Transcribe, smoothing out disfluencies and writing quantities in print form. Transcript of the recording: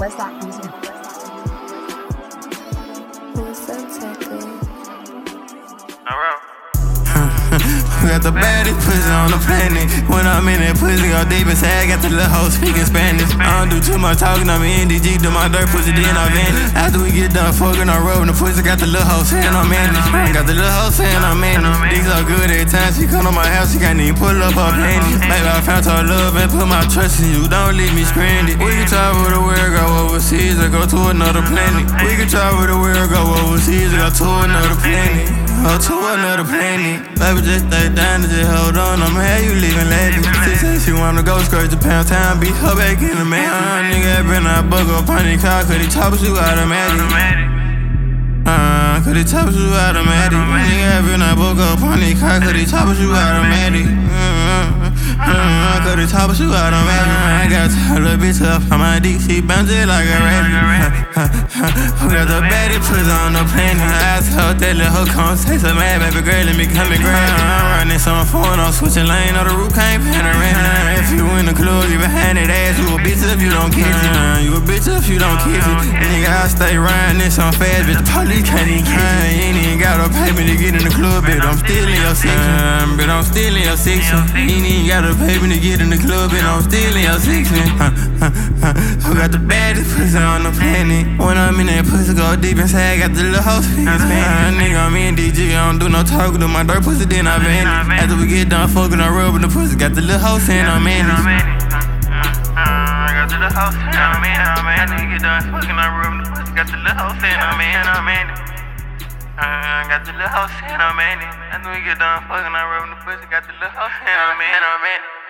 Where's that music? We got the baddest pussy on the planet. When I'm in that pussy, go deep inside. Got the little hoe speaking Spanish. I don't do too much talking, I'm in NDG. Do my dirt pussy, then I vanish. After we get done fucking, I'm rubbing the pussy. Got the little hoe saying I'm managed. Got the little hoe saying I'm managed. These are good every time she come to my house. She can't even pull up her panties. Baby, I found her love and put my trust in you. Don't leave me stranded. We can travel the world, go overseas, or go to another planet. We can travel the world, go overseas, or go to another planet. Go to another planet. Baby, just stay down and just hold on. I'ma have you leaving lady. She say she wanna go straight to Pound Town, beat her back in the man. Nigga, been I bug up on the car, cause he choppers you automatic. Cause he choppers you automatic. Nigga, been I bug up on the car, cause he choppers you automatic. Cause he choppers you automatic. I got a little bitch up on my dick, she bouncing like a rabbit. Who got the baddest pussy on the planet? I told that little hoe come say some mad, baby girl, let me come and grab. I'm running some phone, I'm switching lane, on the roof can't panorama. If you in the club, you behind that ass, you a bitch if you don't kiss it. You a bitch if you don't kiss it. Nigga, I stay riding this on fast, bitch, the police can't even kiss it. You ain't even gotta pay me to get in the club, bitch, I'm still in your section. Bitch, I'm still in your section. You ain't even gotta pay me to get in the club, bitch, I'm still in your section. Who got the baddest pussy on the planet? When I'm in that pussy, go deep inside, got the little hoe speaking Spanish. Nigga, I'm in DG, I don't do no talking, do my dirt pussy, then I vanish. After we get done fucking, I rubbing the pussy, got the little hoe saying I'm managed. Got the little hoe saying I'm managed. After we get done fucking, I rubbing the pussy, got the little hoe saying I'm managed. Got the little hoe saying I'm managed. After we get done fucking, I rubbing the pussy, got the little hoe saying I'm managed.